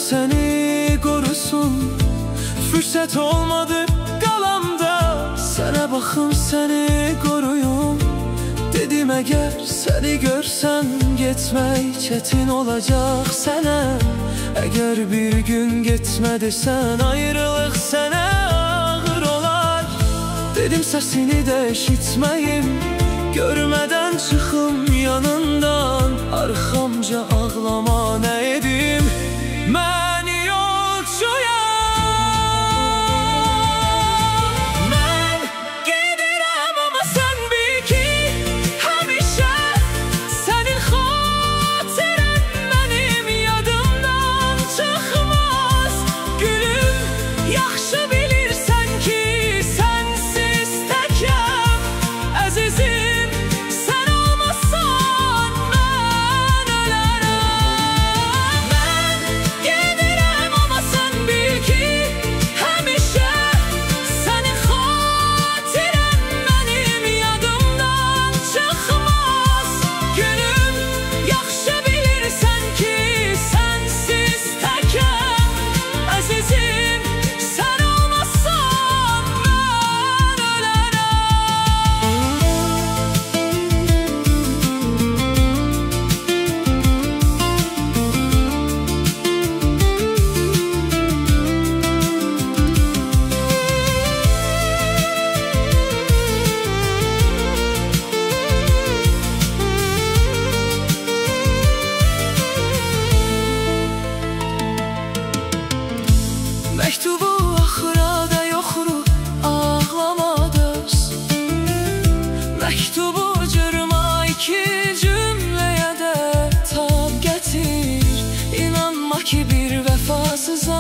seni korusun. Fürsət olmadı qalamda, sənə baxım səni qoruyum. Dedim əgər səni görsən, getmək çətin olacaq sənə. Əgər bir gün getmə desən, ayrılıq sənə ağır olar. Dedim səsini də eşitməyim, görmədən çıxım yanından. Arxamca ağlama nə edim, mən yolcuyam. Mən gedirəm amma sən bil ki, həmişə sənin xatirən mənim yadımdan çıxmaz. Gülüm, yaxşı bilirsən ki, sənsiz təkəm. Əzizim, sən olmasan mən ölərəm. Mən gedirəm amma sən bil ki, həmişə sənin xatirən mənim yadımdan çıxmaz. Gülüm, yaxşı bilirsən ki, sənsiz təkəm. Əzizim, sən olmasan mən ölərəm. Məktubu axırada yoxru, ağlamadız. Məktubu cırma, iki cümləyə də tab gətir. İnanma ki bir vəfasızam.